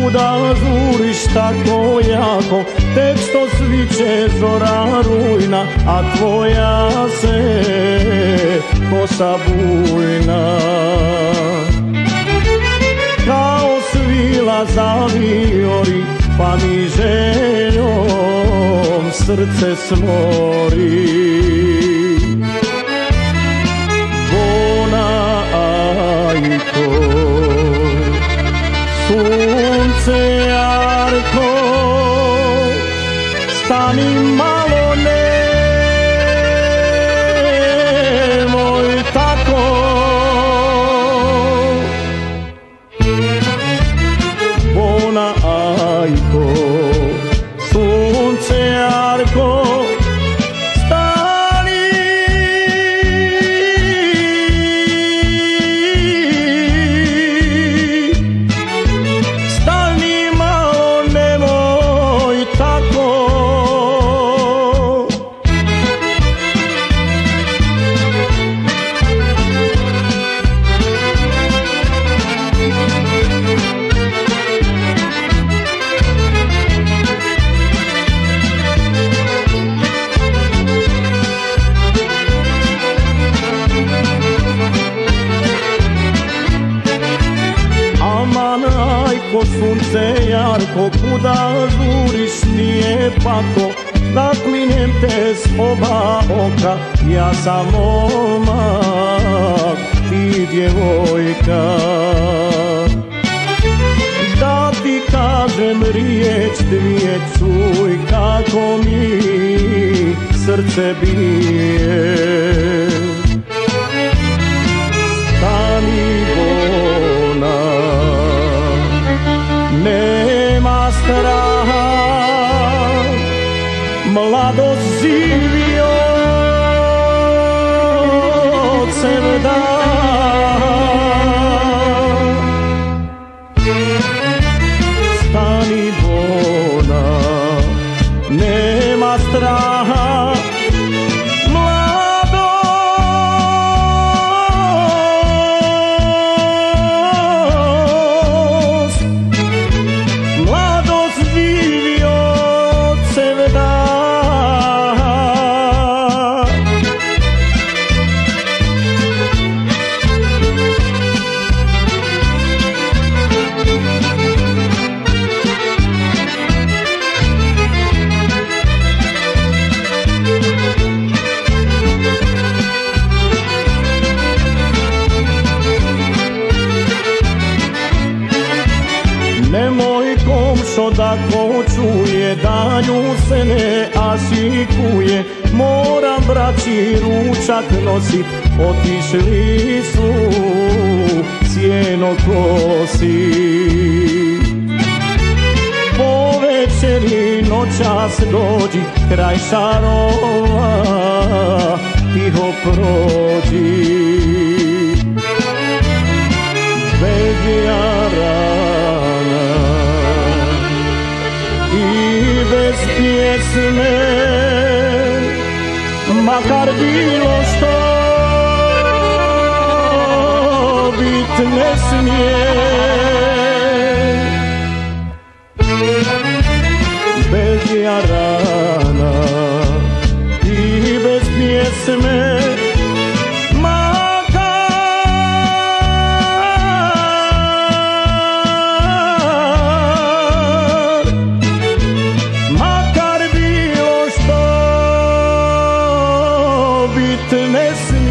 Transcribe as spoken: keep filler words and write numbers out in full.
kuda žuriš tako jako, tek što sviće zora rujna, a tvoja se kosa bujna. Kao svila zaviori, pa mi željom srce smori. Bona ajko, sunce jarko, stani malo, nemoj tako. Bona ajko, sunce jarko, sunce jarko, kuda žuriš, nije pako, da klinem te s oba oka. Ja sam momak, ti djevojka. Da ti kažem riječ dvije, čuj kako mi srce bije. Stani Bona, nema straha, mladost živi od sevda. Stani Bona, nema straha, nemoj komšo da ko čuje da nju se ne asikuje. Moram braći ručak nosit, otišli su sjeno kosit. Po večeri noćas dođi, kraj šarova tiho prođi. Bez jarana i bez pjesme, makar bilo što bit ne smije. Bez jarana i bez pjesme, ne smije.